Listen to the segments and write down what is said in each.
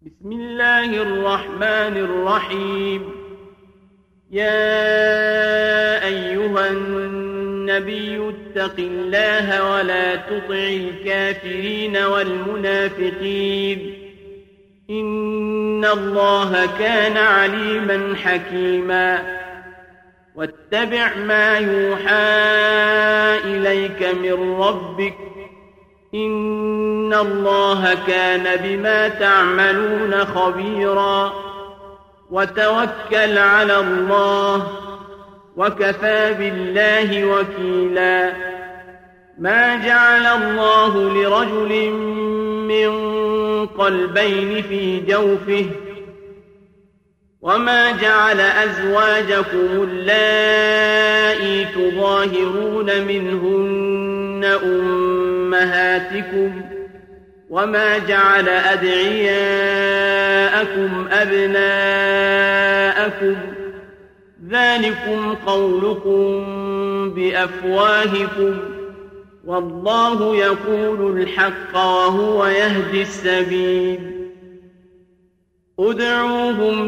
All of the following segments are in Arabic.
بسم الله الرحمن الرحيم. يا أيها النبي اتق الله ولا تطع الكافرين والمنافقين، إن الله كان عليما حكيما. واتبع ما يوحى إليك من ربك، إن الله كان بما تعملون خبيرا. وتوكل على الله، وكفى بالله وكيلا. ما جعل الله لرجل من قلبين في جوفه، وما جعل أزواجكم اللائي تظاهرون منهن أمهاتكم، وما جعل أدعياءكم أبناءكم، ذلكم قولكم بأفواهكم، والله يقول الحق وهو يهدي السبيل. ادعوهم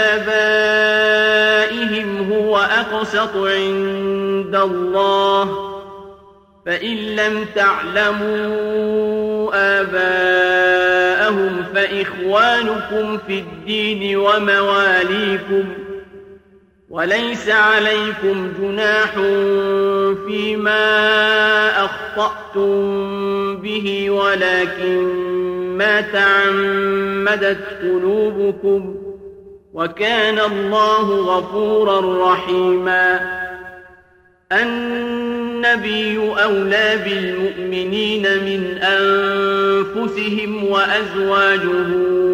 لآبائهم هو أقسط عند الله، فإن لم تعلموا آباءهم فإخوانكم في الدين ومواليكم، وليس عليكم جناح فيما أخطأتم به، ولكن ما تعمدت قلوبكم، وكان الله غفورا رحيما. النبي أولى بالمؤمنين من أنفسهم، وأزواجه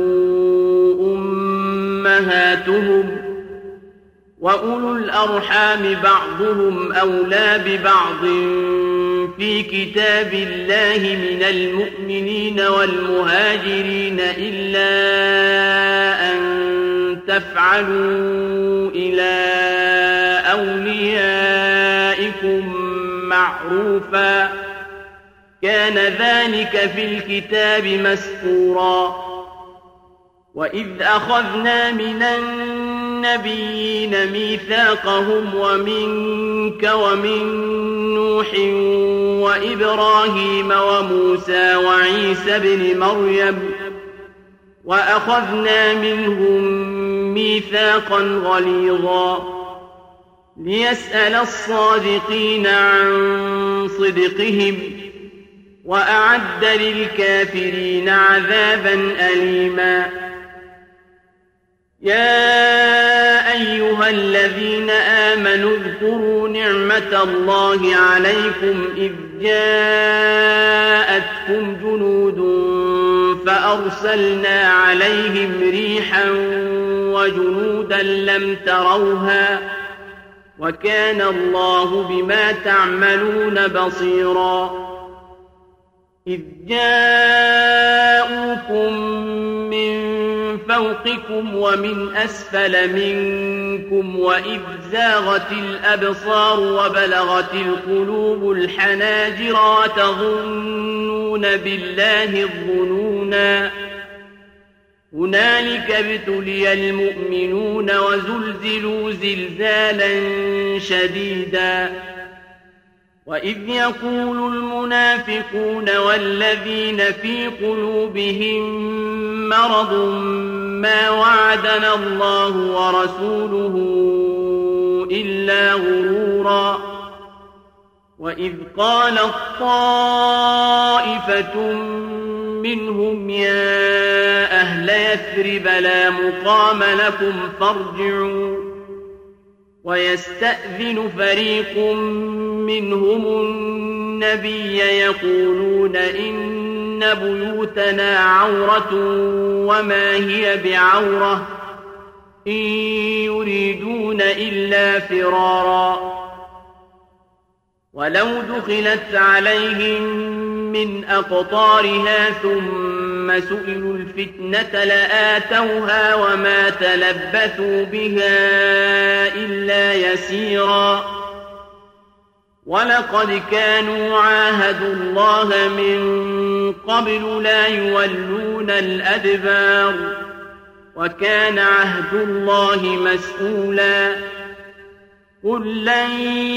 أمهاتهم، وأولو الأرحام بعضهم أولى ببعض في كتاب الله من المؤمنين والمهاجرين، إلا أن تفعلوا إلى أوليائكم معروفا، كان ذلك في الكتاب مسطورا. وإذ أخذنا من النبيين ميثاقهم ومنك ومن نوح وإبراهيم وموسى وعيسى بن مريم، وأخذنا منهم ميثاقا غليظا، ليسأل الصادقين عن صدقهم، وأعد للكافرين عذابا أليما. يا أيها الذين آمنوا اذكروا نعمة الله عليكم إذ جاءتكم جنود فأرسلنا عليهم ريحا وجنودا لم تروها، وكان الله بما تعملون بصيرا. إذ جاءوكم من فوقكم ومن أسفل منكم، وإذ زاغت الأبصار وبلغت القلوب الحناجر، وتظنون بالله الظنونا. هنالك ابتلي المؤمنون وزلزلوا زلزالا شديدا. وإذ يقول المنافقون والذين في قلوبهم مرض ما وعدنا الله ورسوله إلا غرورا. وإذ قالت طائفة منهم يا أهل يثرب لا مقام لكم فارجعوا، ويستأذن فريق منهم النبي يقولون إن بيوتنا عورة وما هي بعورة، إن يريدون إلا فرارا. ولو دخلت عليهم من أقطارها ثم سئلوا الفتنة لآتوها وما تلبثوا بها إلا يسيرا. ولقد كانوا عاهدوا الله من قبل لا يولون الأدبار وكان عهد الله مسؤولا قل لن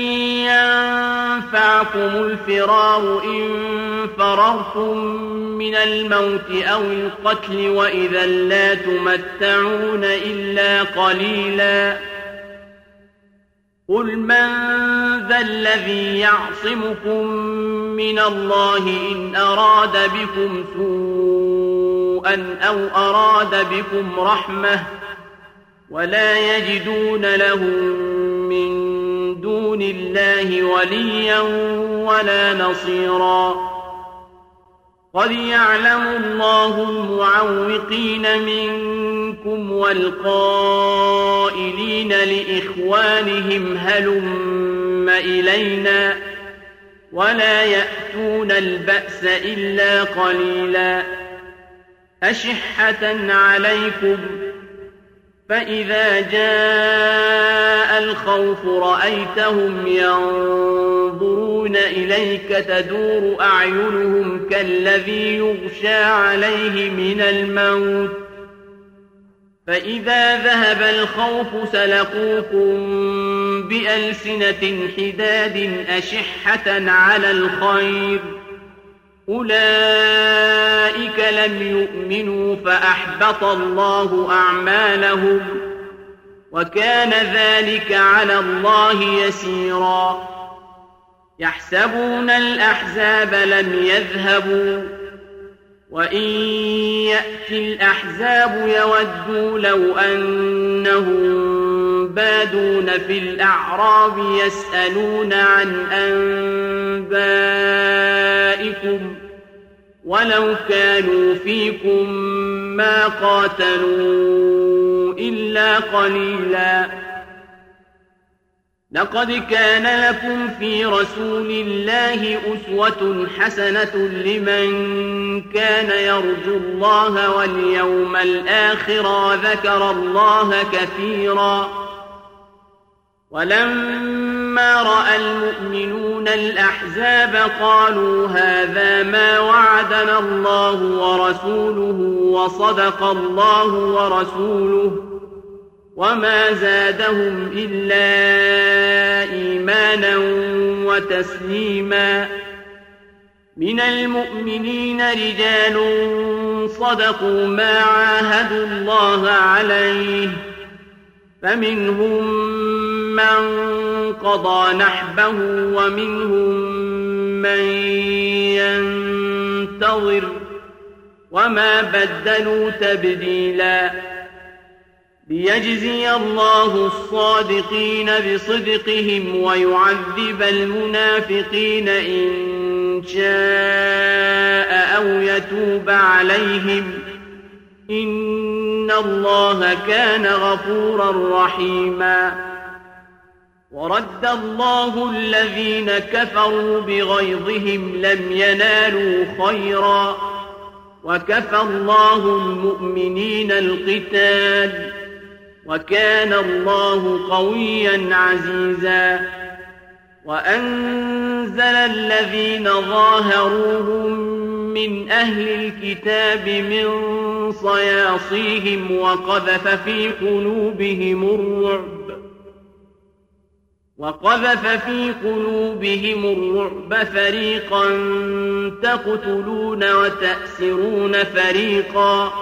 ينفعكم الفرار إن فررتم من الموت أو القتل وإذا لا تمتعون إلا قليلا قل من ذا الذي يعصمكم من الله إن أراد بكم سوءا أو أراد بكم رحمة ولا يجدون لهم من دون الله وليا ولا نصيرا قد يعلم الله المعوقين منكم والقائلين لإخوانهم هلم إلينا ولا يأتون البأس إلا قليلا أشحة عليكم فإذا جاء الخوف رأيتهم ينظرون إليك تدور أعينهم كالذي يغشى عليه من الموت فإذا ذهب الخوف سلقوكم بألسنة حداد أشحة على الخير أولئك لم يؤمنوا فأحبط الله أعمالهم وكان ذلك على الله يسيرا يحسبون الأحزاب لم يذهبوا وإن يأتي الأحزاب يودوا لو أنهم بادون في الأعراب يسألون عن أنبائكم ولو كانوا فيكم ما قاتلوا إلا قليلا لقد كان لكم في رسول الله أسوة حسنة لمن كان يرجو الله واليوم الآخر وذكر الله كثيرا ولما رأى المؤمنون الأحزاب قالوا هذا ما وعدنا الله ورسوله وصدق الله ورسوله وما زادهم إلا إيمانا وتسليما من المؤمنين رجال صدقوا ما عاهدوا الله عليه فمنهم من قضى نحبه ومنهم من ينتظر وما بدلوا تبديلا ليجزي الله الصادقين بصدقهم ويعذب المنافقين إن شاء أو يتوب عليهم إن الله كان غفورا رحيما ورد الله الذين كفروا بغيظهم لم ينالوا خيرا وكفى الله المؤمنين القتال وكان الله قويا عزيزا وأنزل الذين ظاهروهم من أهل الكتاب من صياصيهم وقذف في قلوبهم الرعب فريقا تقتلون وتأسرون فريقا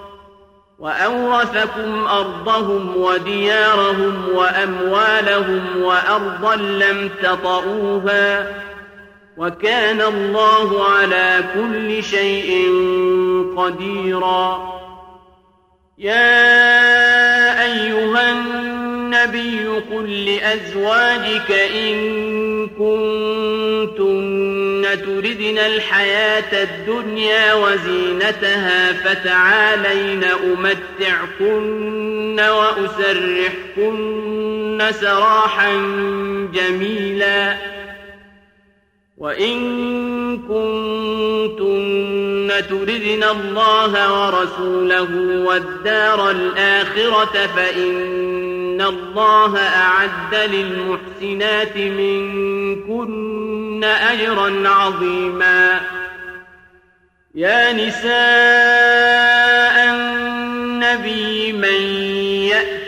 وأورثكم أرضهم وديارهم وأموالهم وأرضا لم تطئوها وكان الله على كل شيء قديرا يا أيها النبي قل لأزواجك إن كنتن تردن الحياة الدنيا وزينتها فتعالين أمتعكن وأسرحكن سراحا جميلا وإن كنتن تردن الله ورسوله والدار الآخرة فإن الله أعد للمحسنات منكن أجرا عظيما يا نساء النبي من يأت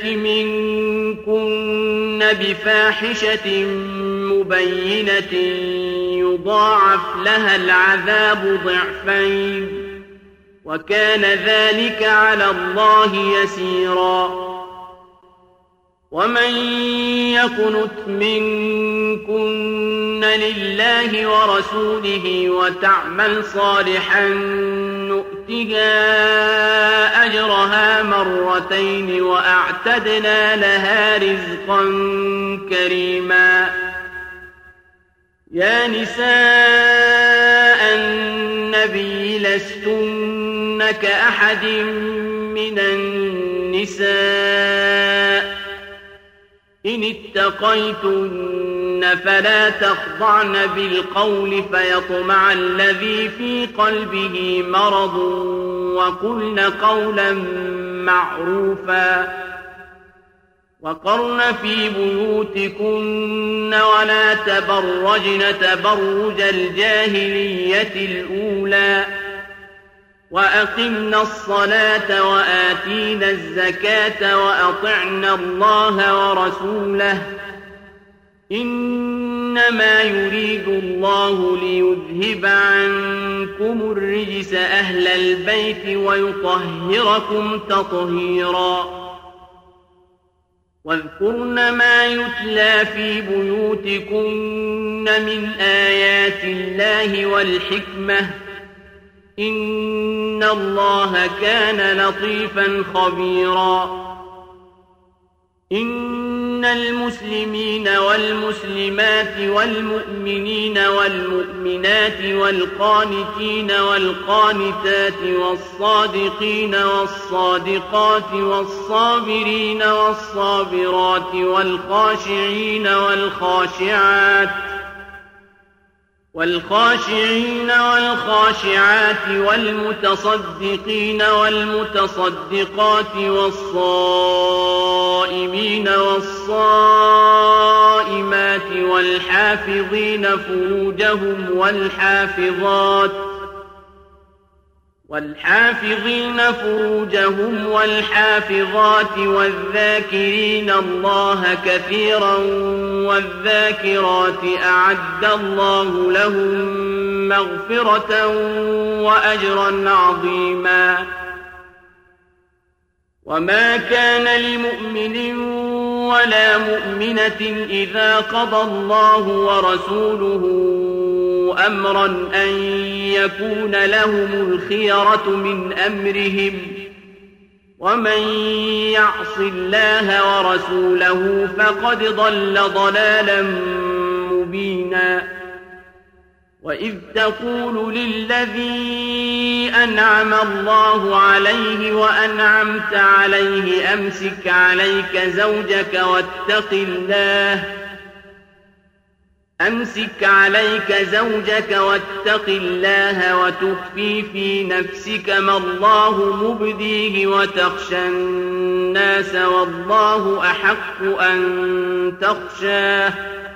منكن بفاحشة مبينة يضاعف لها العذاب ضعفين وكان ذلك على الله يسيرا ومن يقنت منكن لله ورسوله وتعمل صالحا نؤتها أجرها مرتين وأعتدنا لها رزقا كريما يا نساء النبي لستن كأحد من النساء إن اتقيتن فلا تخضعن بالقول فيطمع الذي في قلبه مرض وقلن قولا معروفا وقرن في بيوتكن ولا تبرجن تبرج الجاهلية الأولى وأقمنا الصلاة وآتينا الزكاة وأطعنا الله ورسوله إنما يريد الله ليذهب عنكم الرجس أهل البيت ويطهركم تطهيرا واذكرن ما يتلى في بيوتكن من آيات الله والحكمة إن الله كان لطيفا خبيرا إن المسلمين والمسلمات والمؤمنين والمؤمنات والقانتين والقانتات والصادقين والصادقات والصابرين والصابرات والخاشعين والخاشعات والمتصدقين والمتصدقات والصائمين والصائمات والحافظين فروجهم والحافظات والذاكرين الله كثيرا والذاكرات أعد الله لهم مغفرة وأجرا عظيما وما كان لمؤمن ولا مؤمنة إذا قضى الله ورسوله أمرا أن يكون لهم الخيرة من أمرهم ومن يعص الله ورسوله فقد ضل ضلالا مبينا وإذ تقول للذي أنعم الله عليه وأنعمت عليه أمسك عليك زوجك واتق الله وتخفي في نفسك ما الله مبديه وتخشى الناس والله أحق أن تخشاه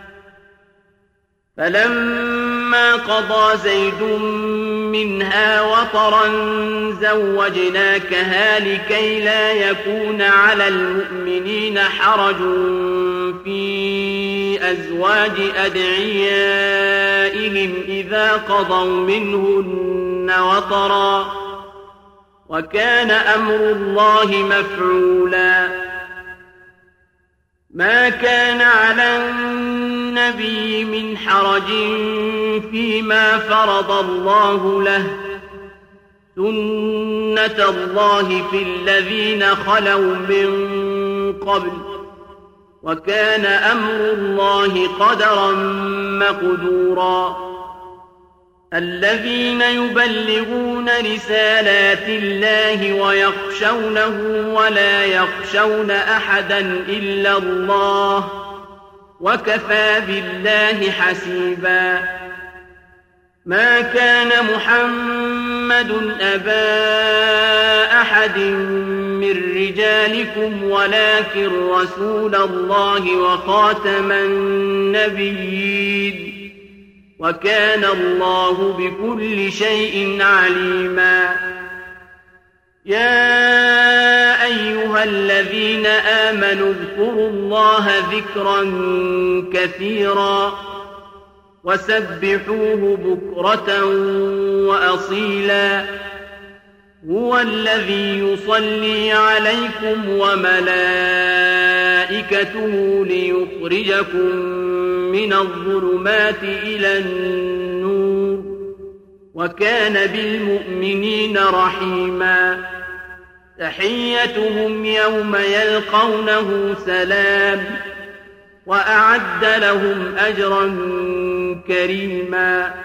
فلما قضى زيد منها وطرا زوجناكها لكي لا يكون على المؤمنين حرج في أزواج أدعيائهم إذا قضوا منهن وطرا وكان أمر الله مفعولا ما كان على النبي من حرج فيما فرض الله له سنة الله في الذين خلوا من قبل وكان أمر الله قدرا مقدورا الذين يبلغون رسالات الله ويخشونه ولا يخشون أحدا إلا الله وكفى بالله حسيبا ما كان محمد أبا أحد من رجالكم ولكن رسول الله وخاتم النبيين وكان الله بكل شيء عليما يا أيها الذين آمنوا اذكروا الله ذكرا كثيرا وسبحوه بكرة وأصيلا هو الذي يصلي عليكم وملائكته ليخرجكم من الظلمات إلى النور وكان بالمؤمنين رحيما تحيتهم يوم يلقونه سلام وأعد لهم أجرا كريما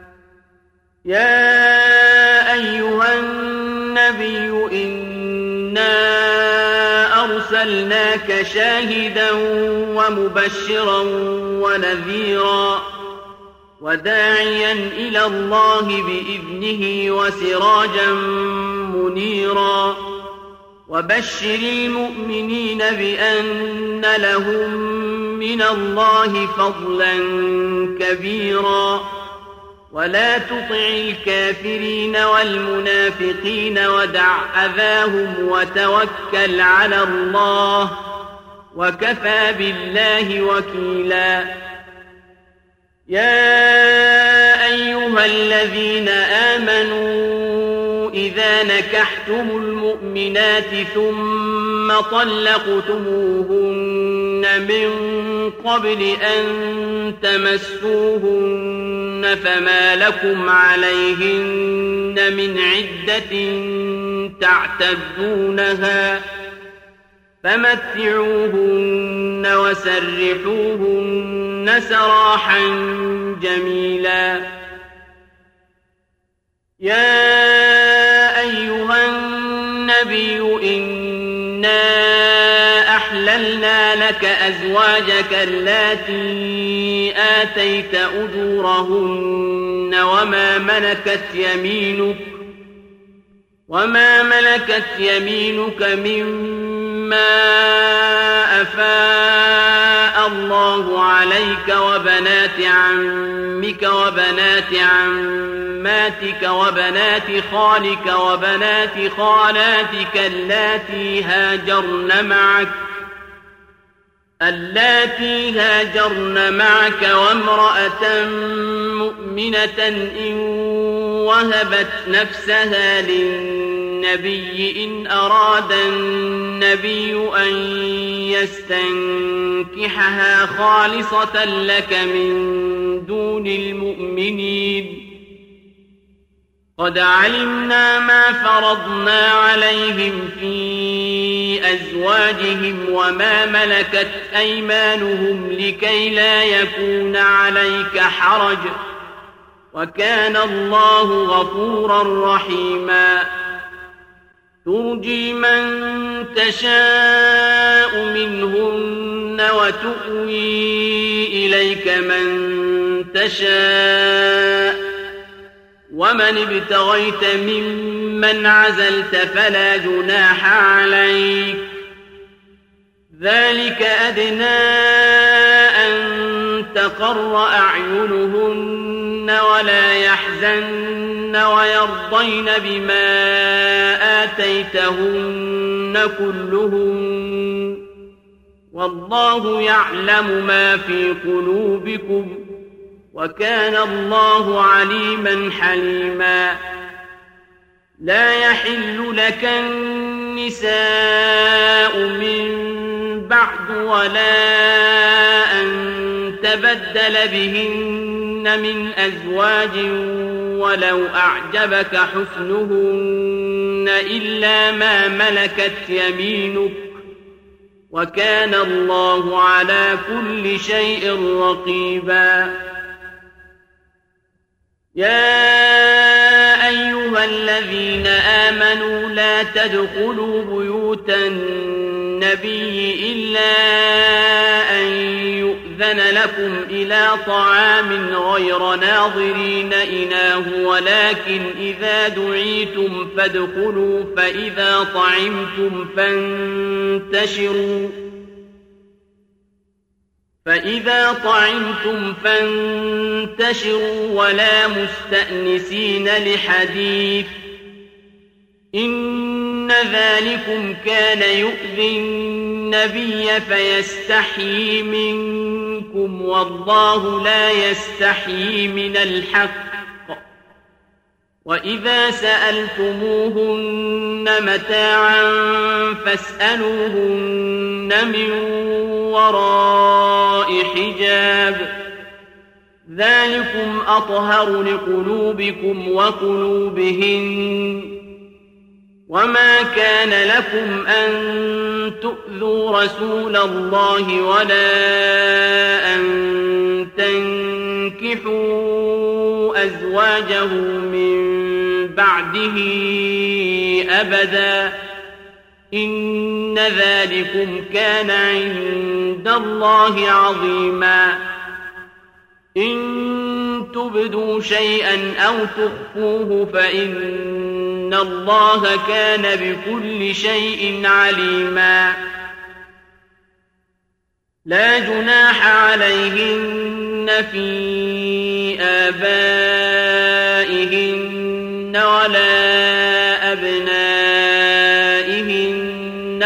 يا أيها النبي إنا أرسلناك شاهدا ومبشرا ونذيرا وداعيا إلى الله بإذنه وسراجا منيرا وبشر المؤمنين بأن لهم من الله فضلا كبيرا ولا تطع الكافرين والمنافقين ودع أذاهم وتوكل على الله وكفى بالله وكيلا يا أيها الذين آمنوا إذا نكحتم المؤمنات ثم طلقتموهن من قبل أن تمسوهن فما لكم عليهن من عدة تعتدونها فمتعوهن وسرحوهن سراحا جميلا يا أيها النبي إنا أحللنا لك أزواجك اللاتي آتيت أجورهن وما ملكت يمينك مما أفاء الله عليك وبنات عمك وبنات عماتك وبنات خالك وبنات خالاتك اللاتي هاجرن معك وامرأة مؤمنة إن وهبت نفسها للنبي إن أراد النبي أن يستنكحها خالصة لك من دون المؤمنين قد علمنا ما فرضنا عليهم في أزواجهم وما ملكت أيمانهم لكي لا يكون عليك حرج وكان الله غفورا رحيما ترجي من تشاء منهن وتؤوي إليك من تشاء ومن ابتغيت ممن عزلت فلا جناح عليك ذلك أدنى أن تقر أعينهن ولا يحزن ويرضين بما آتيتهن كلهن والله يعلم ما في قلوبكم وكان الله عليما حليما لا يحل لك النساء من بعد ولا أن تبدل بهن من أزواج ولو أعجبك حسنهن إلا ما ملكت يمينك وكان الله على كل شيء رقيبا يا أيها الذين آمنوا لا تدخلوا بيوت النبي إلا أن يؤذن لكم إلى طعام غير ناظرين إناه ولكن إذا دعيتم فادخلوا فإذا فإذا طعمتم فانتشروا ولا مستأنسين لحديث إن ذلكم كان يؤذي النبي فيستحيي منكم والله لا يستحيي من الحق وإذا سألتموهن متاعا فاسألوهن من وراء حجاب ذلكم أطهر لقلوبكم وقلوبهن وما كان لكم أن تؤذوا رسول الله ولا أن تنكحوا أزواجه من بعده أبدا إن ذلكم كان عند الله عظيما إن تبدوا شيئا أو تخفوه فإن الله كان بكل شيء عليما لا جناح عليهن في آبائهن ولا أبنائهن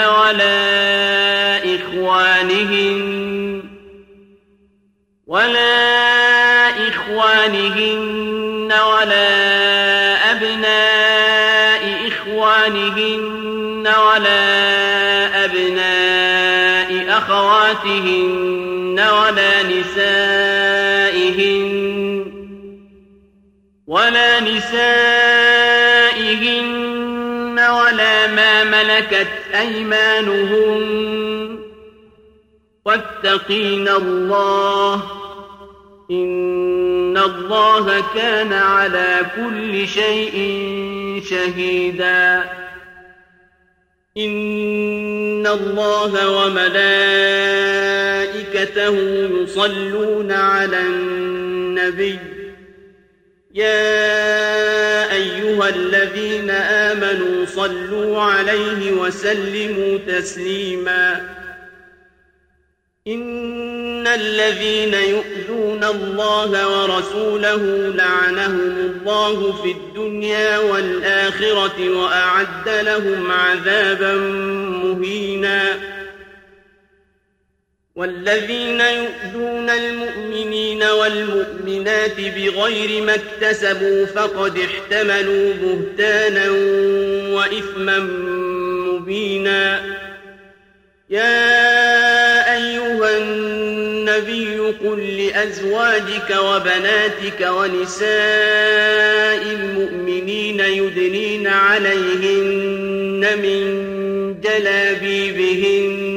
ولا إخوانهن ولا أبناء إخوانهن ولا أبناء أخواتهن ولا نسائهن ولا ما ملكت أيمانهن واتقين الله إن الله كان على كل شيء شهيدا إن الله وملائكته يصلون على النبي يا أيها الذين آمنوا صلوا عليه وسلموا تسليما إن الذين يؤذون الله ورسوله لعنهم الله في الدنيا والآخرة وأعد لهم عذابا مهينا والذين يؤذون المؤمنين والمؤمنات بغير ما اكتسبوا فقد احتملوا بهتانا وإثما مبينا يا أيها النبي قل لأزواجك وبناتك ونساء المؤمنين يدنين عليهن من جلابيبهن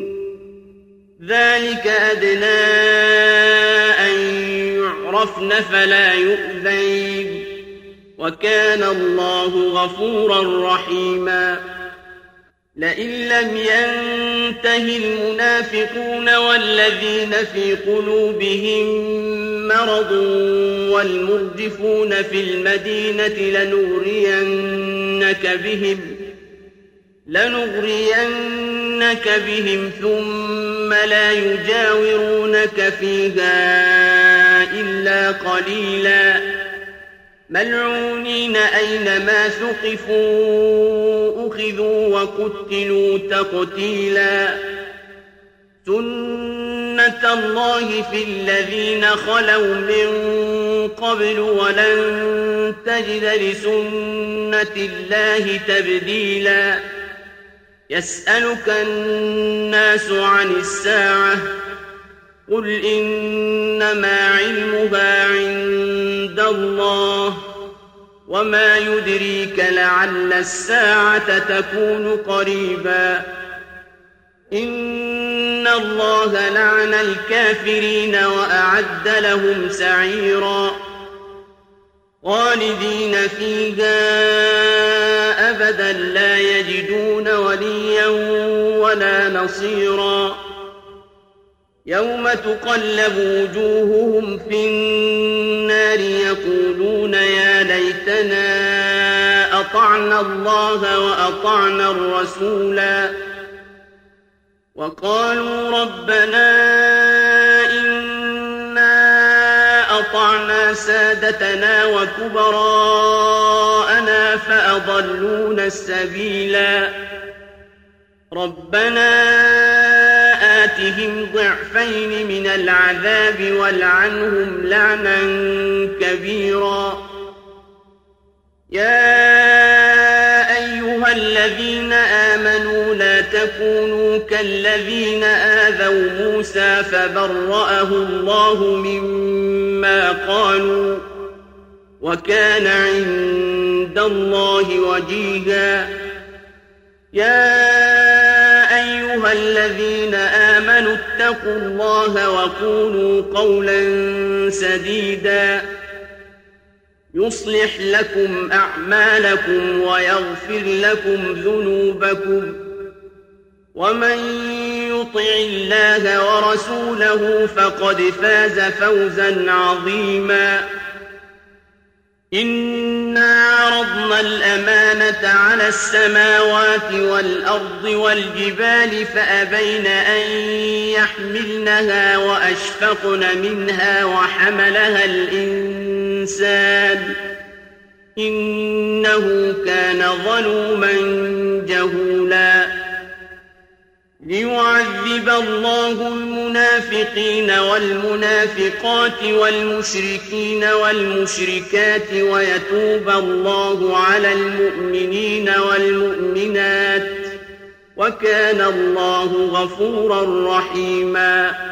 ذلك أدنى أن يعرفن فلا يؤذين وكان الله غفورا رحيما لئن لم ينته المنافقون والذين في قلوبهم مرض والمرجفون في المدينة لنغرينك بهم ثم لا يجاورونك فيها إلا قليلا ملعونين أينما ثقفوا أخذوا وقتلوا تقتيلا سنة الله في الذين خلوا من قبل ولن تجد لسنة الله تبديلا يسألك الناس عن الساعة قل إنما علمها عند الله وما يدريك لعل الساعة تكون قريبا إن الله لعن الكافرين وأعد لهم سعيرا خالدين فيها أبدا لا يجدون وليا ولا نصيرا يوم تقلب وجوههم في النار يقولون يا ليتنا أطعنا الله وأطعنا الرسولا وقالوا ربنا وأطعنا سادتنا وكبراءنا فأضلونا السبيلا ربنا آتهم ضعفين من العذاب والعنهم لعنا كبيرا يا أيها الذين آمنوا لا تكونوا كالذين آذوا موسى فبرأه الله مما قالوا وكان عند الله وجيها يا أيها الذين آمنوا اتقوا الله وقولوا قولا سديدا يصلح لكم أعمالكم ويغفر لكم ذنوبكم ومن يطع الله ورسوله فقد فاز فوزا عظيما إنا عرضنا الأمانة على السماوات والأرض والجبال فأبين أن يحملنها وأشفقن منها وحملها الإنسان إنه كان ظلوما جهولا ليعذب الله المنافقين والمنافقات والمشركين والمشركات ويتوب الله على المؤمنين والمؤمنات وكان الله غفورا رحيما